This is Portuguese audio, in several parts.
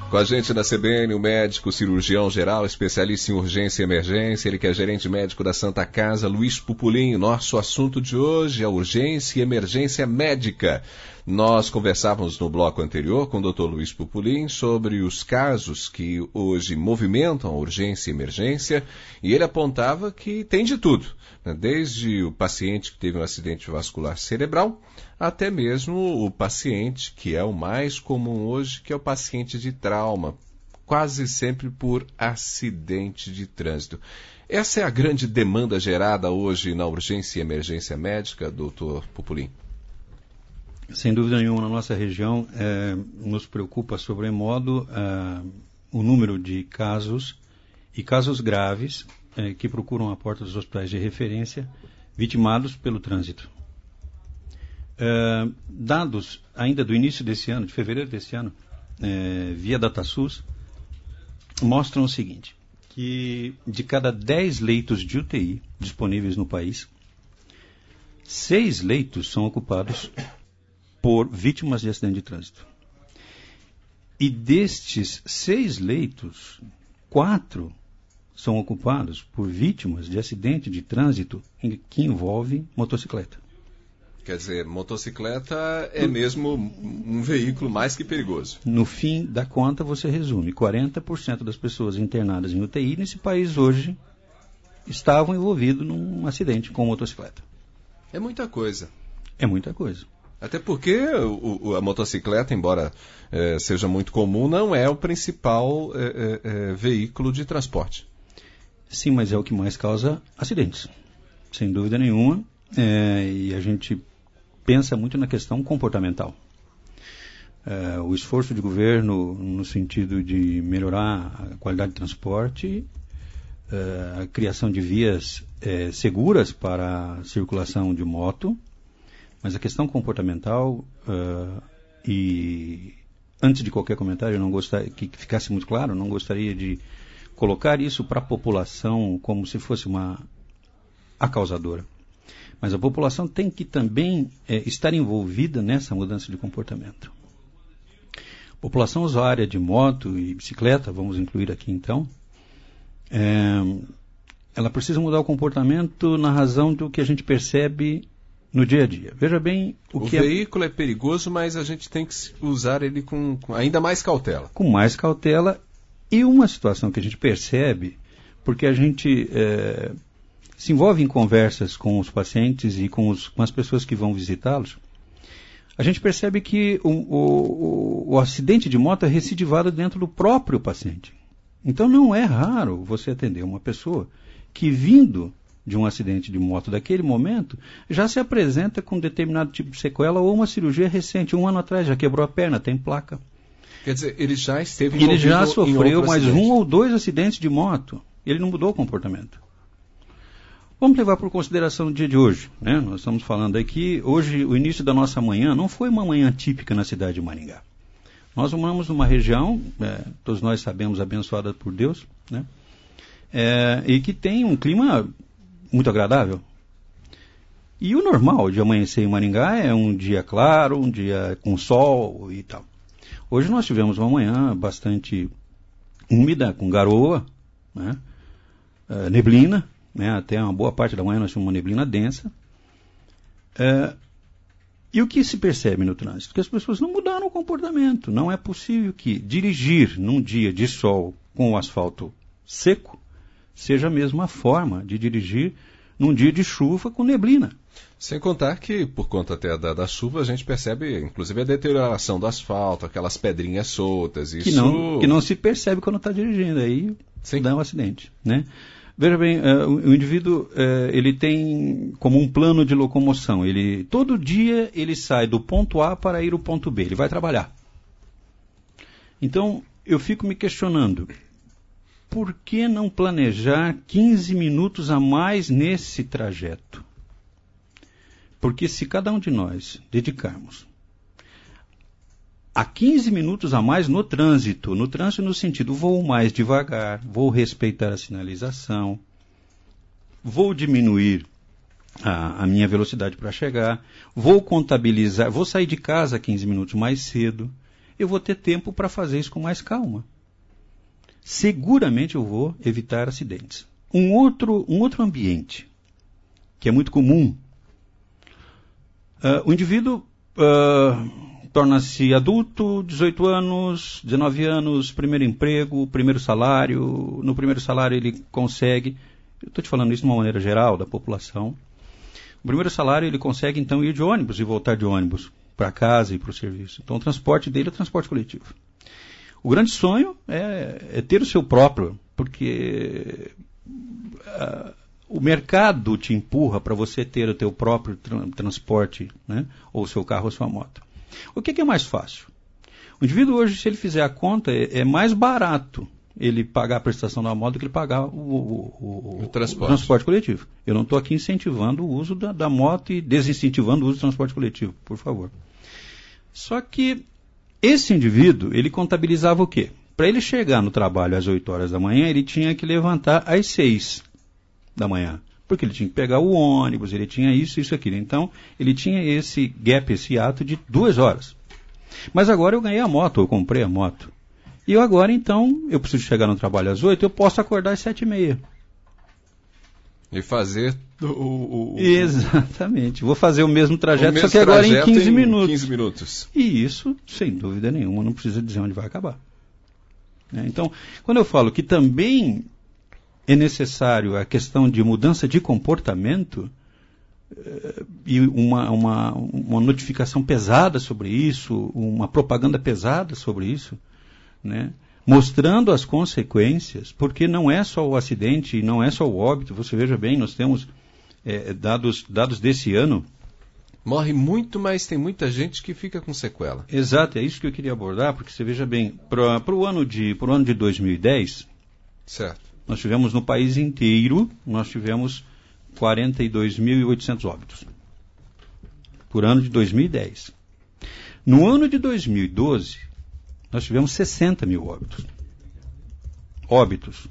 Com a gente na CBN, o médico cirurgião geral, especialista em urgência e emergência, ele que é gerente médico da Santa Casa, Luiz Pupulim. Nosso assunto de hoje é urgência e emergência médica. Nós conversávamos no bloco anterior com o Dr. Luiz Pupulim sobre os casos que hoje movimentam a urgência e emergência, e ele apontava que tem de tudo, né? Desde o paciente que teve um acidente vascular cerebral, até mesmo o paciente que é o mais comum hoje, que é o paciente de trauma, quase sempre por acidente de trânsito. Essa é a grande demanda gerada hoje na urgência e emergência médica, Dr. Pupulim? Sem dúvida nenhuma, na nossa região nos preocupa sobremodo o número de casos e casos graves que procuram a porta dos hospitais de referência vitimados pelo trânsito. Dados ainda do início desse ano, de fevereiro desse ano, via DataSUS, mostram o seguinte, que de cada 10 leitos de UTI disponíveis no país, 6 leitos são ocupados por vítimas de acidente de trânsito. E destes 6 leitos, 4 são ocupados por vítimas de acidente de trânsito que envolve motocicleta. Quer dizer, motocicleta é mesmo um veículo mais que perigoso. No fim da conta, você resume, 40% das pessoas internadas em UTI nesse país hoje estavam envolvidos num acidente com motocicleta. É muita coisa. É muita coisa. Até porque a motocicleta, embora seja muito comum, não é o principal veículo de transporte. Sim, mas é o que mais causa acidentes, sem dúvida nenhuma. E a gente pensa muito na questão comportamental. O esforço de governo no sentido de melhorar a qualidade de transporte, a criação de vias seguras para a circulação de moto, mas a questão comportamental, e antes de qualquer comentário, eu não gostaria que ficasse muito claro, não gostaria de colocar isso para a população como se fosse a causadora. Mas a população tem que também estar envolvida nessa mudança de comportamento. A população usuária de moto e bicicleta, vamos incluir aqui então, ela precisa mudar o comportamento na razão do que a gente percebe no dia a dia. Veja bem o veículo é perigoso, mas a gente tem que usar ele com ainda mais cautela. Com mais cautela, e uma situação que a gente percebe, porque a gente se envolve em conversas com os pacientes e com as pessoas que vão visitá-los, a gente percebe que o acidente de moto é recidivado dentro do próprio paciente. Então não é raro você atender uma pessoa que, vindo de um acidente de moto daquele momento, já se apresenta com determinado tipo de sequela ou uma cirurgia recente, 1 ano atrás, já quebrou a perna, tem placa. Quer dizer, ele já esteve envolvido. Ele já sofreu mais acidente. 1 ou 2 acidentes de moto. Ele não mudou o comportamento. Vamos levar por consideração o dia de hoje, né? Nós estamos falando aqui, hoje, o início da nossa manhã não foi uma manhã típica na cidade de Maringá. Nós moramos numa região, todos nós sabemos, abençoada por Deus, né? E que tem um clima muito agradável. E o normal de amanhecer em Maringá é um dia claro, um dia com sol e tal. Hoje nós tivemos uma manhã bastante úmida, com garoa, né? Neblina, né? Até uma boa parte da manhã nós tivemos uma neblina densa. E o que se percebe no trânsito? Que as pessoas não mudaram o comportamento. Não é possível que dirigir num dia de sol com o asfalto seco seja a mesma forma de dirigir num dia de chuva com neblina. Sem contar que, por conta até da chuva, a gente percebe, inclusive, a deterioração do asfalto, aquelas pedrinhas soltas. Isso... Que não se percebe quando está dirigindo, aí Sim. Dá um acidente, né? Veja bem, o indivíduo ele tem como um plano de locomoção. Todo dia ele sai do ponto A para ir ao ponto B, ele vai trabalhar. Então, eu fico me questionando, por que não planejar 15 minutos a mais nesse trajeto? Porque se cada um de nós dedicarmos a 15 minutos a mais no trânsito no sentido, vou mais devagar, vou respeitar a sinalização, vou diminuir a minha velocidade para chegar, vou contabilizar, vou sair de casa 15 minutos mais cedo, eu vou ter tempo para fazer isso com mais calma. Seguramente eu vou evitar acidentes. Um outro ambiente que é muito comum, o indivíduo torna-se adulto, 18 anos, 19 anos, primeiro emprego, primeiro salário. No primeiro salário ele consegue, eu estou te falando isso de uma maneira geral da população, o primeiro salário ele consegue então ir de ônibus e voltar de ônibus para casa e para o serviço. Então o transporte dele é o transporte coletivo. O grande sonho é ter o seu próprio, porque o mercado te empurra para você ter o teu próprio transporte, né? Ou o seu carro ou sua moto. O que é mais fácil? O indivíduo hoje, se ele fizer a conta, é mais barato ele pagar a prestação da moto do que ele pagar o transporte coletivo. Eu não estou aqui incentivando o uso da moto e desincentivando o uso do transporte coletivo, por favor. Só que esse indivíduo, ele contabilizava o quê? Para ele chegar no trabalho às 8 horas da manhã, ele tinha que levantar às 6 da manhã. Porque ele tinha que pegar o ônibus, ele tinha isso, aquilo. Então, ele tinha esse gap, esse ato de 2 horas. Mas agora eu ganhei a moto, eu comprei a moto. E eu agora, então, eu preciso chegar no trabalho às 8, eu posso acordar às 7h30. E fazer Exatamente. Vou fazer o mesmo trajeto, só que agora em 15 minutos. 15 minutos. E isso, sem dúvida nenhuma, não precisa dizer onde vai acabar. Então, quando eu falo que também é necessário a questão de mudança de comportamento e uma notificação pesada sobre isso, uma propaganda pesada sobre isso, né? Mostrando as consequências, porque não é só o acidente, não é só o óbito. Você veja bem, nós temos dados desse ano. Morre muito, mas tem muita gente que fica com sequela. Exato, é isso que eu queria abordar, porque você veja bem, para o ano de 2010, certo. Nós tivemos no país inteiro, 42.800 óbitos. Por ano de 2010. No ano de 2012, nós tivemos 60 mil óbitos.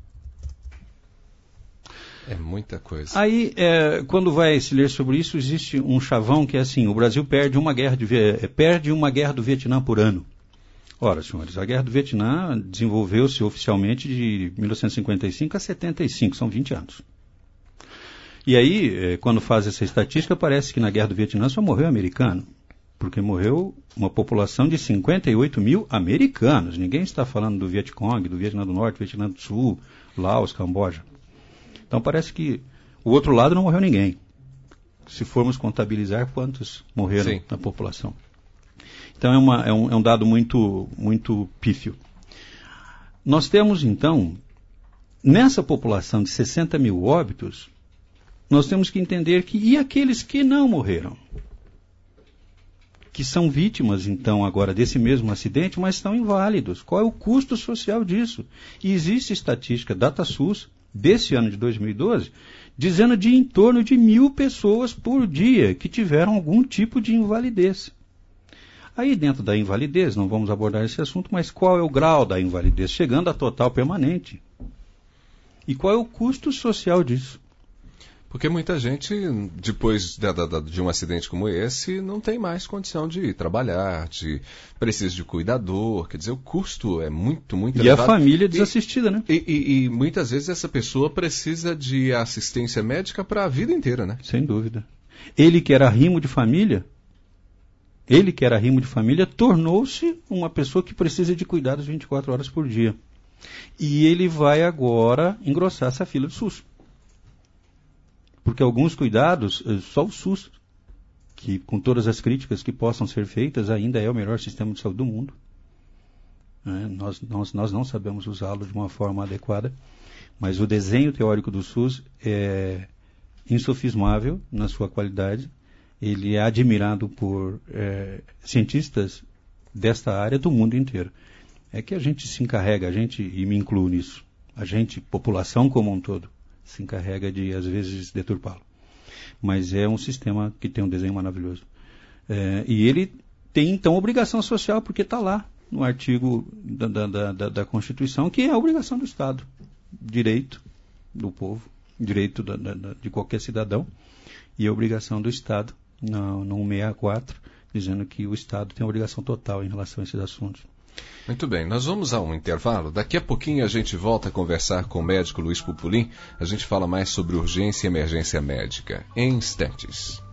É muita coisa. Aí, quando vai se ler sobre isso, existe um chavão que é assim: o Brasil perde uma guerra do Vietnã por ano. Ora, senhores, a guerra do Vietnã desenvolveu-se oficialmente de 1955 a 75, são 20 anos. E aí, quando faz essa estatística, parece que na guerra do Vietnã só morreu americano, porque morreu uma população de 58 mil americanos. Ninguém está falando do Vietcong, do Vietnã do Norte, Vietnã do Sul, Laos, Camboja. Então parece que o outro lado não morreu ninguém. Se formos contabilizar quantos morreram na população. Então é um dado muito, muito pífio. Nós temos, então, nessa população de 60 mil óbitos, nós temos que entender que, e aqueles que não morreram? Que são vítimas, então, agora desse mesmo acidente, mas estão inválidos. Qual é o custo social disso? E existe estatística DataSUS, desse ano de 2012, dizendo de em torno de 1.000 pessoas por dia que tiveram algum tipo de invalidez. Aí dentro da invalidez, não vamos abordar esse assunto, mas qual é o grau da invalidez? Chegando a total permanente. E qual é o custo social disso? Porque muita gente, depois de um acidente como esse, não tem mais condição de trabalhar, precisa de cuidador, quer dizer, o custo é muito, muito elevado. E a família desassistida, né? E muitas vezes essa pessoa precisa de assistência médica para a vida inteira, né? Sem dúvida. Ele que era arrimo de família, tornou-se uma pessoa que precisa de cuidados 24 horas por dia. E ele vai agora engrossar essa fila do SUS. Porque alguns cuidados, só o SUS, que com todas as críticas que possam ser feitas, ainda é o melhor sistema de saúde do mundo. Nós não sabemos usá-lo de uma forma adequada, mas o desenho teórico do SUS é insofismável na sua qualidade. Ele é admirado por cientistas desta área do mundo inteiro. É que a gente se encarrega, e me incluo nisso, a gente, população como um todo, se encarrega de, às vezes, deturpá-lo. Mas é um sistema que tem um desenho maravilhoso. E ele tem, então, obrigação social, porque está lá no artigo da Constituição, que é a obrigação do Estado. Direito do povo, direito de qualquer cidadão, e a obrigação do Estado, no 164, dizendo que o Estado tem uma obrigação total em relação a esses assuntos. Muito bem, nós vamos a um intervalo. Daqui a pouquinho a gente volta a conversar com o médico Luiz Pupulim. A gente fala mais sobre urgência e emergência médica. Em instantes.